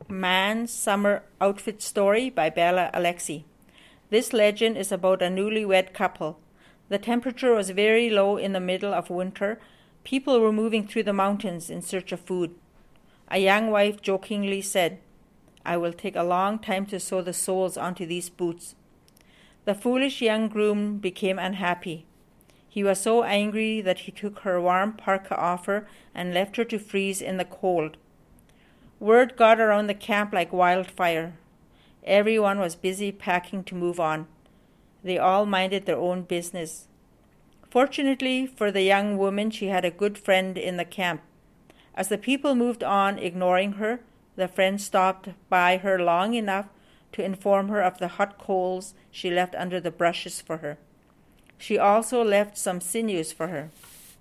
Man's Summer Outfit Story by Bella Alexi. This legend is about a newlywed couple. The temperature was very low in the middle of winter. People were moving through the mountains in search of food. A young wife jokingly said, "I will take a long time to sew the soles onto these boots." The foolish young groom became unhappy. He was so angry that he took her warm parka off her and left her to freeze in the cold. Word got around the camp like wildfire. Everyone was busy packing to move on. They all minded their own business. Fortunately for the young woman, she had a good friend in the camp. As the people moved on, ignoring her, the friend stopped by her long enough to inform her of the hot coals she left under the bushes for her. She also left some sinews for her.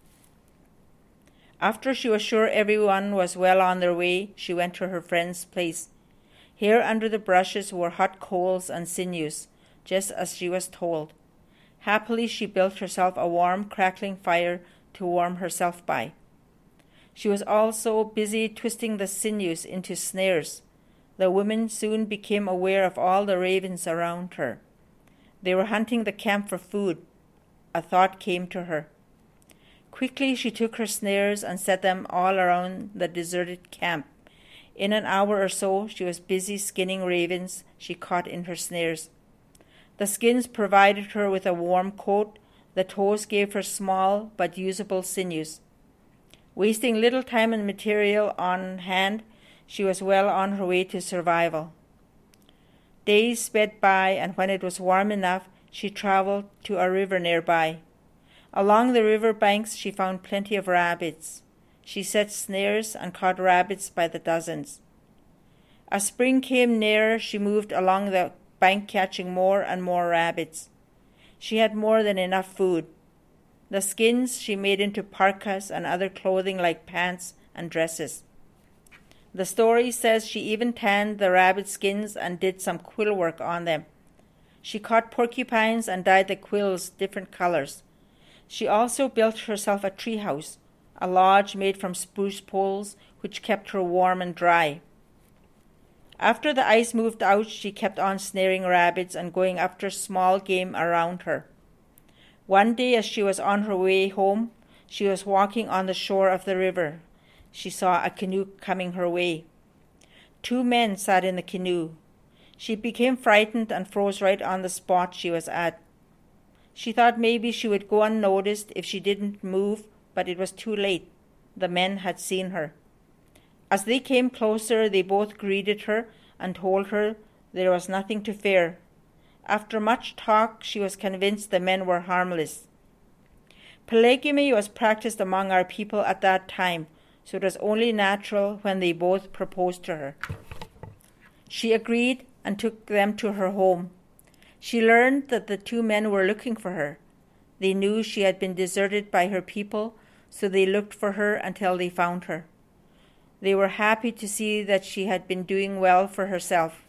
After she was sure everyone was well on their way, she went to her friend's place. Here under the bushes were hot coals and sinews, just as she was told. Happily she built herself a warm, crackling fire to warm herself by. She was also busy twisting the sinews into snares. The woman soon became aware of all the ravens around her. They were hunting the camp for food. A thought came to her. Quickly she took her snares and set them all around the deserted camp. In an hour or so she was busy skinning ravens she caught in her snares. The skins provided her with a warm coat. The toes gave her small but usable sinews. Wasting little time and material on hand, she was well on her way to survival. Days sped by, and when it was warm enough, she traveled to a river nearby. Along the river banks she found plenty of rabbits. She set snares and caught rabbits by the dozens. As spring came nearer, she moved along the bank catching more and more rabbits. She had more than enough food. The skins she made into parkas and other clothing like pants and dresses. The story says she even tanned the rabbit skins and did some quill work on them. She caught porcupines and dyed the quills different colors. She also built herself a tree house, a lodge made from spruce poles, which kept her warm and dry. After the ice moved out, she kept on snaring rabbits and going after small game around her. One day, as she was on her way home, she was walking on the shore of the river. She saw a canoe coming her way. 2 men sat in the canoe. She became frightened and froze right on the spot she was at. She thought maybe she would go unnoticed if she didn't move, but it was too late. The men had seen her. As they came closer, they both greeted her and told her there was nothing to fear. After much talk, she was convinced the men were harmless. Polygamy was practiced among our people at that time, so it was only natural when they both proposed to her. She agreed and took them to her home. She learned that the 2 men were looking for her. They knew she had been deserted by her people, so they looked for her until they found her. They were happy to see that she had been doing well for herself.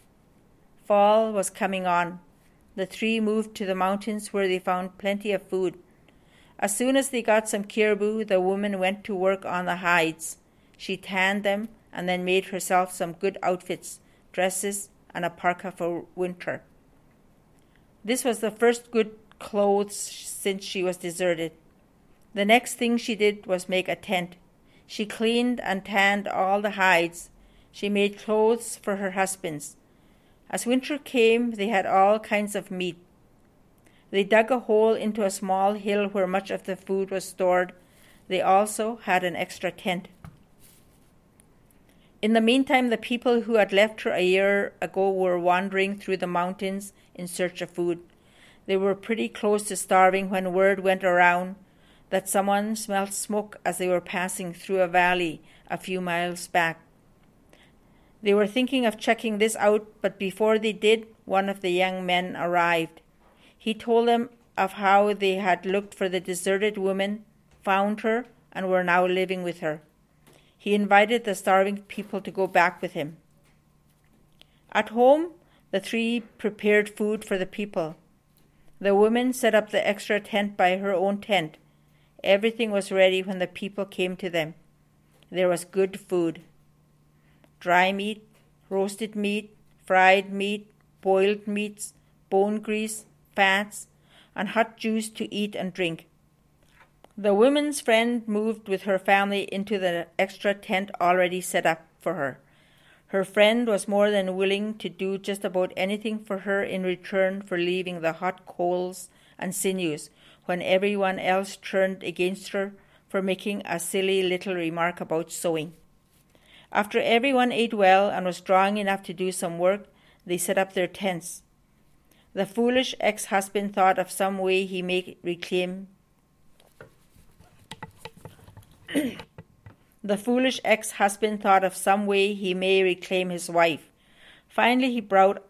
Fall was coming on. The 3 moved to the mountains where they found plenty of food. As soon as they got some caribou, the woman went to work on the hides. She tanned them and then made herself some good outfits, dresses, and a parka for winter. This was the first good clothes since she was deserted. The next thing she did was make a tent. She cleaned and tanned all the hides. She made clothes for her husbands. As winter came, they had all kinds of meat. They dug a hole into a small hill where much of the food was stored. They also had an extra tent. In the meantime, the people who had left her a year ago were wandering through the mountains in search of food. They were pretty close to starving when word went around that someone smelled smoke as they were passing through a valley a few miles back. They were thinking of checking this out, but before they did, one of the young men arrived. He told them of how they had looked for the deserted woman, found her, and were now living with her. He invited the starving people to go back with him. At home, the 3 prepared food for the people. The woman set up the extra tent by her own tent. Everything was ready when the people came to them. There was good food. Dry meat, roasted meat, fried meat, boiled meats, bone grease, fats, and hot juice to eat and drink. The woman's friend moved with her family into the extra tent already set up for her. Her friend was more than willing to do just about anything for her in return for leaving the hot coals and sinews when everyone else turned against her for making a silly little remark about sewing. After everyone ate well and was strong enough to do some work, they set up their tents. The foolish ex-husband thought of some way he may reclaim The foolish ex-husband thought of some way he may reclaim his wife. Finally, he brought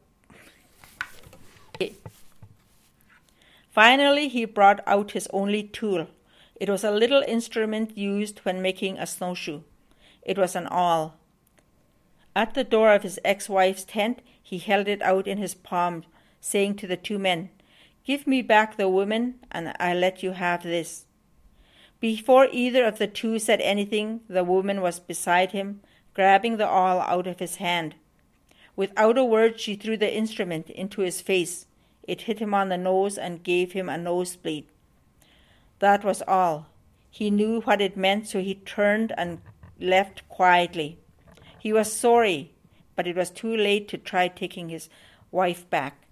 out his only tool. It was a little instrument used when making a snowshoe. It was an awl. At the door of his ex-wife's tent, he held it out in his palm, saying to the two men, "Give me back the woman, and I'll let you have this." Before either of the two said anything, the woman was beside him, grabbing the awl out of his hand. Without a word, she threw the instrument into his face. It hit him on the nose and gave him a nosebleed. That was all. He knew what it meant, so he turned and left quietly. He was sorry, but it was too late to try taking his wife back.